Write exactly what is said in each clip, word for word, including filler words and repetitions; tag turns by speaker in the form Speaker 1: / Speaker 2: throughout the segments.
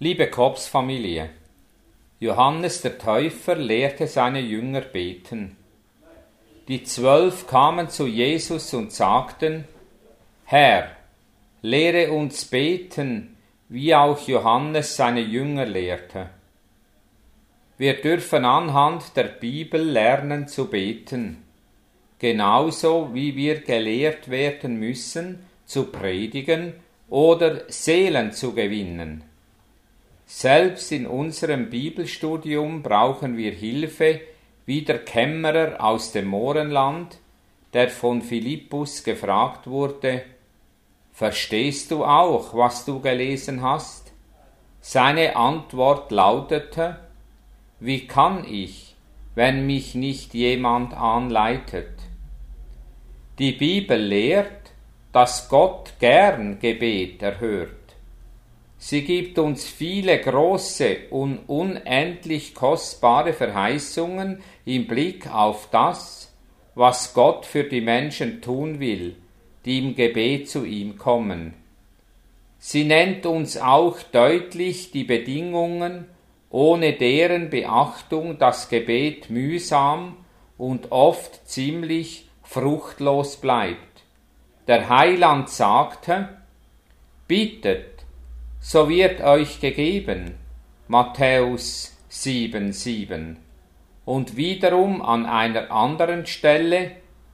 Speaker 1: Liebe Kobs-Familie, Johannes der Täufer lehrte seine Jünger beten. Die Zwölf kamen zu Jesus und sagten: Herr, lehre uns beten, wie auch Johannes seine Jünger lehrte. Wir dürfen anhand der Bibel lernen zu beten, genauso wie wir gelehrt werden müssen, zu predigen oder Seelen zu gewinnen. Selbst in unserem Bibelstudium brauchen wir Hilfe, wie der Kämmerer aus dem Mohrenland, der von Philippus gefragt wurde: Verstehst du auch, was du gelesen hast? Seine Antwort lautete: Wie kann ich, wenn mich nicht jemand anleitet? Die Bibel lehrt, dass Gott gern Gebet erhört. Sie gibt uns viele große und unendlich kostbare Verheißungen im Blick auf das, was Gott für die Menschen tun will, die im Gebet zu ihm kommen. Sie nennt uns auch deutlich die Bedingungen, ohne deren Beachtung das Gebet mühsam und oft ziemlich fruchtlos bleibt. Der Heiland sagte: Bittet, so wird euch gegeben, Matthäus sieben, sieben. Und wiederum an einer anderen Stelle: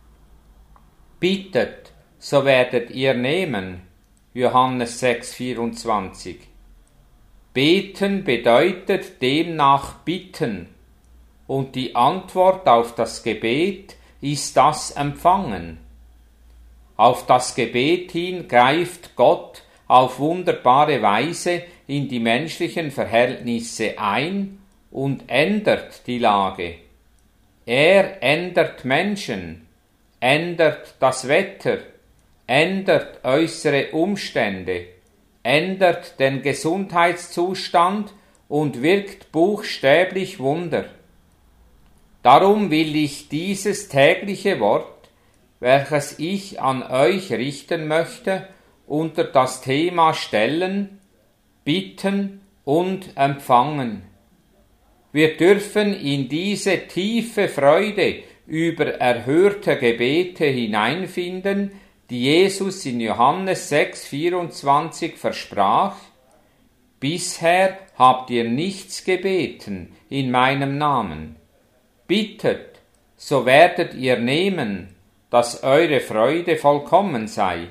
Speaker 1: Bittet, so werdet ihr nehmen, Johannes sechs, vierundzwanzig. Beten bedeutet demnach bitten, und die Antwort auf das Gebet ist das Empfangen. Auf das Gebet hin greift Gott auf wunderbare Weise in die menschlichen Verhältnisse ein und ändert die Lage. Er ändert Menschen, ändert das Wetter, ändert äußere Umstände, ändert den Gesundheitszustand und wirkt buchstäblich Wunder. Darum will ich dieses tägliche Wort, welches ich an euch richten möchte, unter das Thema stellen: Bitten und Empfangen. Wir dürfen in diese tiefe Freude über erhörte Gebete hineinfinden, die Jesus in Johannes sechs, vierundzwanzig versprach: Bisher habt ihr nichts gebeten in meinem Namen. Bittet, so werdet ihr nehmen, dass eure Freude vollkommen sei.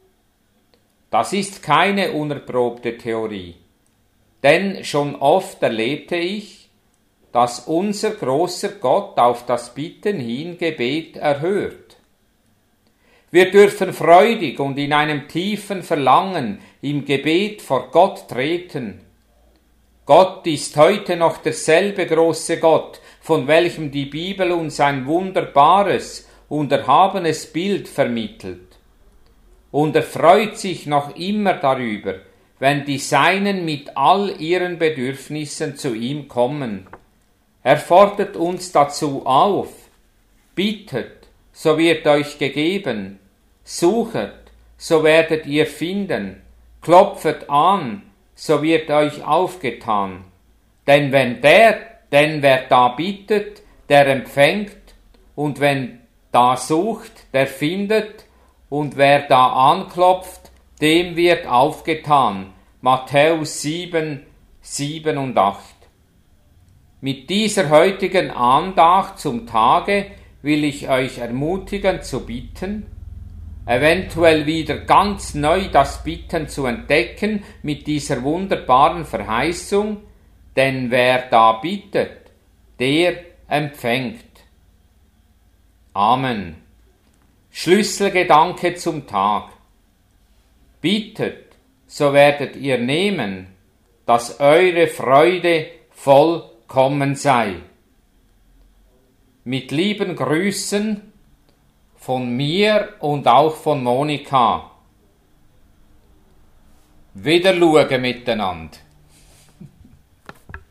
Speaker 1: Das ist keine unerprobte Theorie, denn schon oft erlebte ich, dass unser großer Gott auf das Bitten hin Gebet erhört. Wir dürfen freudig und in einem tiefen Verlangen im Gebet vor Gott treten. Gott ist heute noch derselbe große Gott, von welchem die Bibel uns ein wunderbares und erhabenes Bild vermittelt. Und er freut sich noch immer darüber, wenn die Seinen mit all ihren Bedürfnissen zu ihm kommen. Er fordert uns dazu auf: Bittet, so wird euch gegeben, suchet, so werdet ihr finden, klopfet an, so wird euch aufgetan. Denn wenn der, denn wer da bittet, der empfängt, und wenn da sucht, der findet, und wer da anklopft, dem wird aufgetan. Matthäus sieben, sieben und acht. Mit dieser heutigen Andacht zum Tage will ich euch ermutigen zu bitten, eventuell wieder ganz neu das Bitten zu entdecken mit dieser wunderbaren Verheißung: Denn wer da bittet, der empfängt. Amen. Schlüsselgedanke zum Tag: Bittet, so werdet ihr nehmen, dass eure Freude vollkommen sei. Mit lieben Grüßen von mir und auch von Monika. Wieder schauen miteinander.